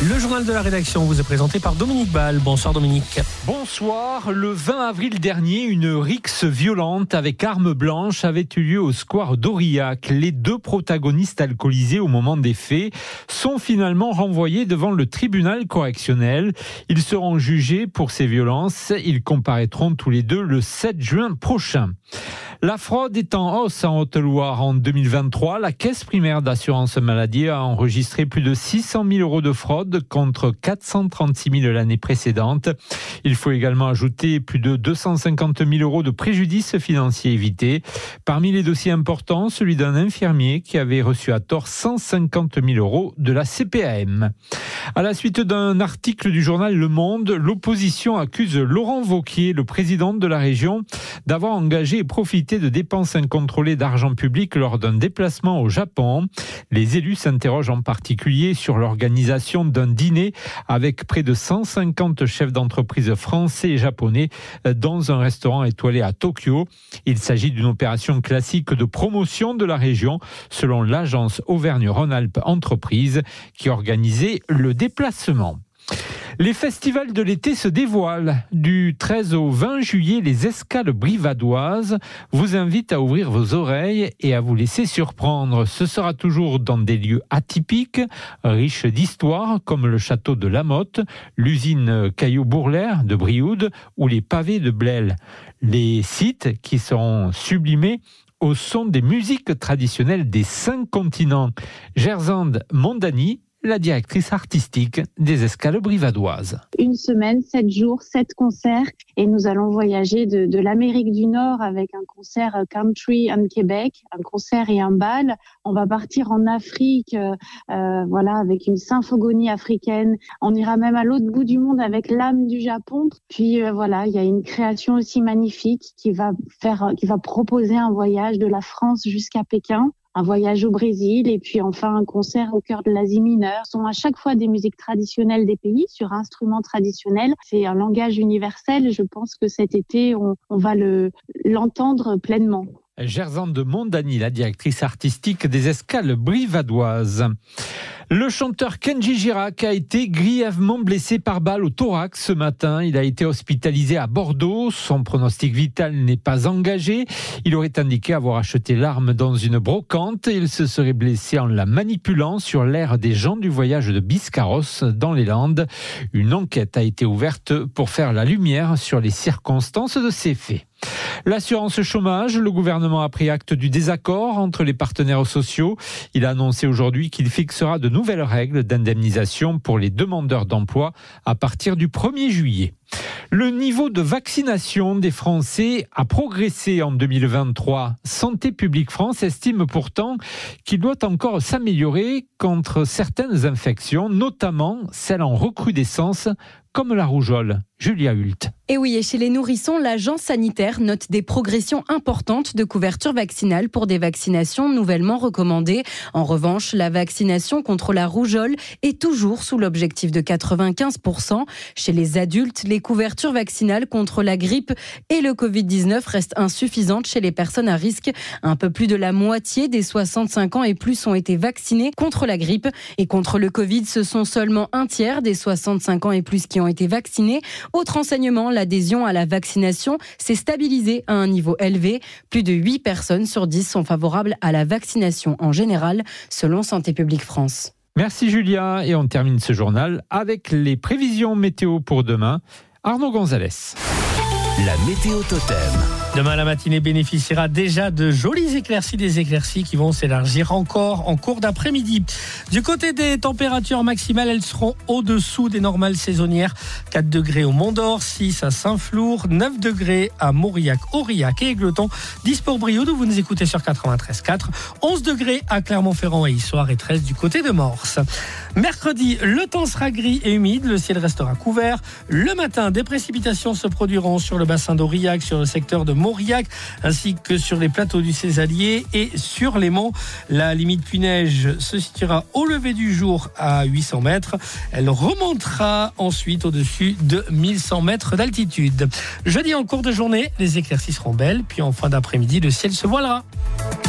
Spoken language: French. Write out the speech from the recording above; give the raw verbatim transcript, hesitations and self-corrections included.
Le journal de la rédaction vous est présenté par Dominique Ball. Bonsoir Dominique. Bonsoir. Le vingt avril dernier, une rixe violente avec armes blanches avait eu lieu au square d'Aurillac. Les deux protagonistes alcoolisés au moment des faits sont finalement renvoyés devant le tribunal correctionnel. Ils seront jugés pour ces violences. Ils comparaîtront tous les deux le sept juin prochain. La fraude est en hausse en Haute-Loire en deux mille vingt-trois. La caisse primaire d'assurance maladie a enregistré plus de six cent mille euros de fraude contre quatre cent trente-six mille l'année précédente. Il faut également ajouter plus de deux cent cinquante mille euros de préjudices financiers évités. Parmi les dossiers importants, celui d'un infirmier qui avait reçu à tort cent cinquante mille euros de la C P A M. À la suite d'un article du journal Le Monde, l'opposition accuse Laurent Wauquiez, le président de la région, d'avoir engagé et profité de dépenses incontrôlées d'argent public lors d'un déplacement au Japon. Les élus s'interrogent en particulier sur l'organisation d'un dîner avec près de cent cinquante chefs d'entreprise français et japonais dans un restaurant étoilé à Tokyo. Il s'agit d'une opération classique de promotion de la région, selon l'agence Auvergne-Rhône-Alpes Entreprises qui organisait le déplacement. Les festivals de l'été se dévoilent. Du treize au vingt juillet, les escales brivadoises vous invitent à ouvrir vos oreilles et à vous laisser surprendre. Ce sera toujours dans des lieux atypiques, riches d'histoire, comme le château de Lamotte, l'usine Caillot-Bourlaire de Brioude ou les pavés de Blel. Les sites qui seront sublimés au son des musiques traditionnelles des cinq continents. Gersande Mondani, la directrice artistique des escales brivadoises. Une semaine, sept jours, sept concerts et nous allons voyager de, de l'Amérique du Nord avec un concert country en Québec, un concert et un bal. On va partir en Afrique, euh, voilà, avec une symphonie africaine. On ira même à l'autre bout du monde avec l'âme du Japon. Puis euh, voilà, il y a une création aussi magnifique qui va faire, qui va proposer un voyage de la France jusqu'à Pékin. Un voyage au Brésil et puis enfin un concert au cœur de l'Asie mineure. Ce sont à chaque fois des musiques traditionnelles des pays sur instruments traditionnels. C'est un langage universel et je pense que cet été, on, on va le, l'entendre pleinement. Gersande Mondani, la directrice artistique des escales brivadoises. Le chanteur Kenji Girac a été grièvement blessé par balle au thorax ce matin. Il a été hospitalisé à Bordeaux. Son pronostic vital n'est pas engagé. Il aurait indiqué avoir acheté l'arme dans une brocante. Il se serait blessé en la manipulant sur l'aire des gens du voyage de Biscarrosse dans les Landes. Une enquête a été ouverte pour faire la lumière sur les circonstances de ces faits. L'assurance chômage, le gouvernement a pris acte du désaccord entre les partenaires sociaux. Il a annoncé aujourd'hui qu'il fixera de nouvelles règles d'indemnisation pour les demandeurs d'emploi à partir du premier juillet. Le niveau de vaccination des Français a progressé en deux mille vingt-trois. Santé publique France estime pourtant qu'il doit encore s'améliorer contre certaines infections, notamment celles en recrudescence, comme la rougeole. Julia Hult. Et oui, et chez les nourrissons, l'agence sanitaire note des progressions importantes de couverture vaccinale pour des vaccinations nouvellement recommandées. En revanche, la vaccination contre la rougeole est toujours sous l'objectif de quatre-vingt-quinze pour cent. Chez les adultes, les couvertures vaccinales contre la grippe et le covid dix-neuf restent insuffisantes chez les personnes à risque. Un peu plus de la moitié des soixante-cinq ans et plus ont été vaccinés contre la grippe. Et contre le Covid, ce sont seulement un tiers des soixante-cinq ans et plus qui ont été vaccinés. Autre enseignement, l'adhésion à la vaccination s'est stabilisée à un niveau élevé. Plus de huit personnes sur dix sont favorables à la vaccination en général, selon Santé publique France. Merci Julia, et on termine ce journal avec les prévisions météo pour demain. Arnaud Gonzalez. La météo totem. Demain, la matinée bénéficiera déjà de jolies éclaircies, des éclaircies qui vont s'élargir encore en cours d'après-midi. Du côté des températures maximales, elles seront au-dessous des normales saisonnières. quatre degrés au Mont-d'Or, six à Saint-Flour, neuf degrés à Mauriac, Aurillac et Égletons, dix pour Brioude où vous nous écoutez sur quatre-vingt-treize virgule quatre, onze degrés à Clermont-Ferrand et Issoire et treize du côté de Morse. Mercredi, le temps sera gris et humide, le ciel restera couvert. Le matin, des précipitations se produiront sur le bassin d'Aurillac, sur le secteur de Mauriac, ainsi que sur les plateaux du Césalier et sur les monts. La limite pluie-neige se situera au lever du jour à huit cents mètres. Elle remontera ensuite au-dessus de mille cent mètres d'altitude. Jeudi, en cours de journée, les éclaircies seront belles, puis en fin d'après-midi, le ciel se voilera.